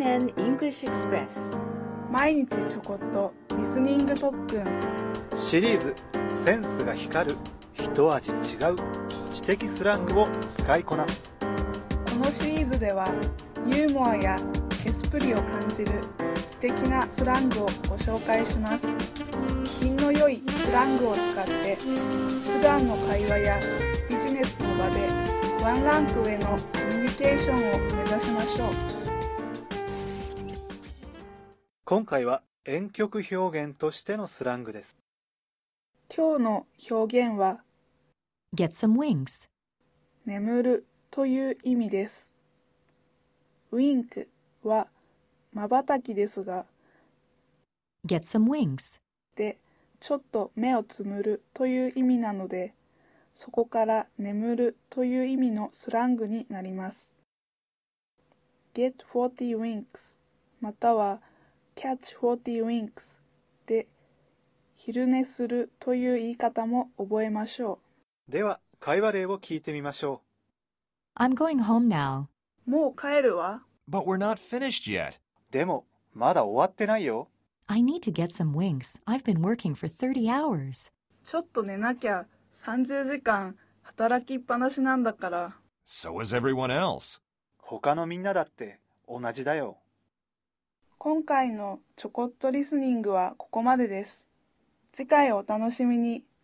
CNN English Express 毎日ちょこっとリスニング特訓シリーズセンスが光る一味違う知的スラングを使いこなす。 このシリーズではユーモアやエスプリを感じる知的なスラングをご紹介します。品の良いスラングを使って普段の会話やビジネスの場でワンランク上のコミュニケーションを目指しましょう。 今回は婉曲表現としてのスラングです。 今日の表現は Get some wings. 眠るという意味です。ウィンクは瞬きですが、 Get some wings. でちょっと目をつむるという意味なので、そこから眠るという意味のスラングになります。Get 40 winks または Catch 40 winks で昼寝するという言い方も覚えましょう。では会話例を聞いてみましょう。I'm going home now. もう帰るわ。 But we're not finished yet. でもまだ終わってないよ。 I need to get some wings. I've been working for 30 hours. ちょっと寝なきゃ30時間働きっぱなしなんだから。 So is everyone else. 他のみんなだって同じだよ。 今回のちょこっとリスニングはここまでです。次回お楽しみに。